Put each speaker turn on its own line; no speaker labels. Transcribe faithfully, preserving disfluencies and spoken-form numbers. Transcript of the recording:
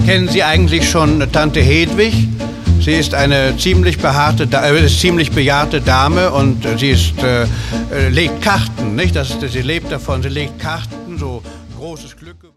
Kennen Sie eigentlich schon Tante Hedwig? Sie ist eine ziemlich behaarte, äh, ziemlich bejahrte Dame und äh, sie ist, äh, äh, legt Karten, nicht? Das ist, sie lebt davon, sie legt Karten, so großes Glück.